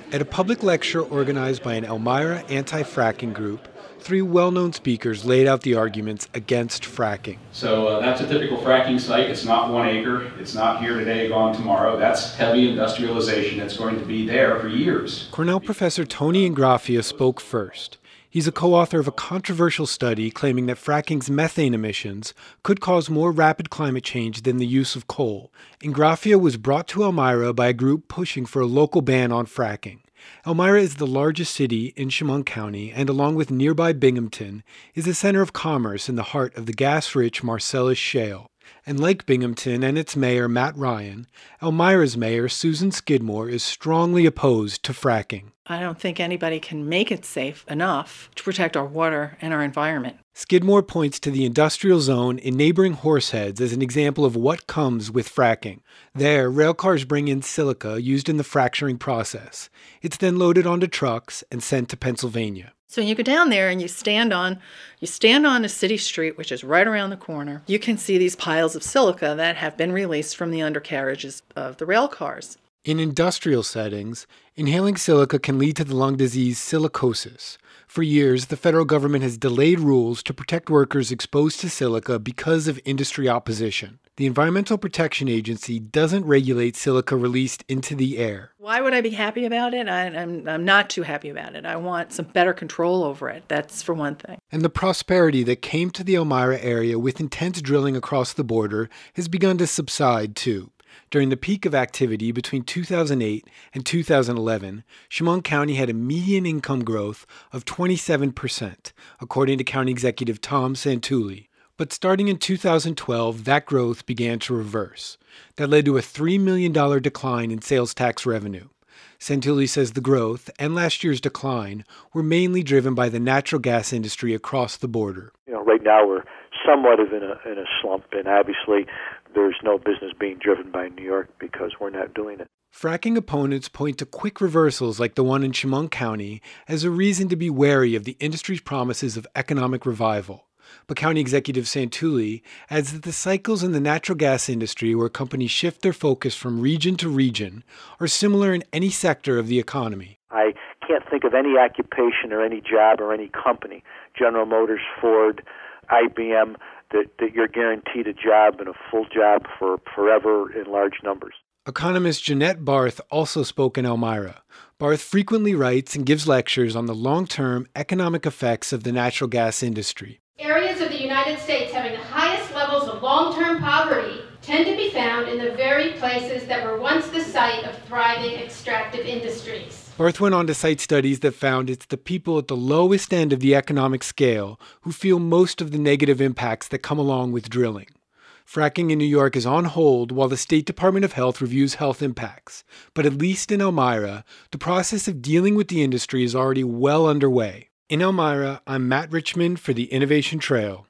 At a public lecture organized by an Elmira anti-fracking group, three well-known speakers laid out the arguments against fracking. So that's a typical fracking site. It's not 1 acre. It's not here today, gone tomorrow. That's heavy industrialization that's going to be there for years. Cornell professor Tony Ingraffia spoke first. He's a co-author of a controversial study claiming that fracking's methane emissions could cause more rapid climate change than the use of coal. Ingraffia was brought to Elmira by a group pushing for a local ban on fracking. Elmira is the largest city in Chemung County and, along with nearby Binghamton, is a center of commerce in the heart of the gas-rich Marcellus Shale. And like Binghamton and its mayor, Matt Ryan, Elmira's mayor, Susan Skidmore, is strongly opposed to fracking. I don't think anybody can make it safe enough to protect our water and our environment. Skidmore points to the industrial zone in neighboring Horseheads as an example of what comes with fracking. There, railcars bring in silica used in the fracturing process. It's then loaded onto trucks and sent to Pennsylvania. So when you go down there and you stand on a city street, which is right around the corner, you can see these piles of silica that have been released from the undercarriages of the rail cars. In industrial settings, inhaling silica can lead to the lung disease silicosis. For years, the federal government has delayed rules to protect workers exposed to silica because of industry opposition. The Environmental Protection Agency doesn't regulate silica released into the air. Why would I be happy about it? I'm not too happy about it. I want some better control over it. That's for one thing. And the prosperity that came to the Elmira area with intense drilling across the border has begun to subside, too. During the peak of activity between 2008 and 2011, Chemung County had a median income growth of 27%, according to County Executive Tom Santulli. But starting in 2012, that growth began to reverse. That led to a $3 million decline in sales tax revenue. Santulli says the growth and last year's decline were mainly driven by the natural gas industry across the border. Right now we're somewhat in a slump, and obviously there's no business being driven by New York because we're not doing it. Fracking opponents point to quick reversals like the one in Chemung County as a reason to be wary of the industry's promises of economic revival. But County Executive Santulli adds that the cycles in the natural gas industry, where companies shift their focus from region to region, are similar in any sector of the economy. I can't think of any occupation or any job or any company, General Motors, Ford, IBM, that you're guaranteed a job and a full job for forever in large numbers. Economist Jeanette Barth also spoke in Elmira. Barth frequently writes and gives lectures on the long-term economic effects of the natural gas industry. Areas of the United States having the highest levels of long-term poverty tend to be found in the very places that were once the site of thriving extractive industries. Barth went on to cite studies that found it's the people at the lowest end of the economic scale who feel most of the negative impacts that come along with drilling. Fracking in New York is on hold while the State Department of Health reviews health impacts. But at least in Elmira, the process of dealing with the industry is already well underway. In Elmira, I'm Matt Richmond for the Innovation Trail.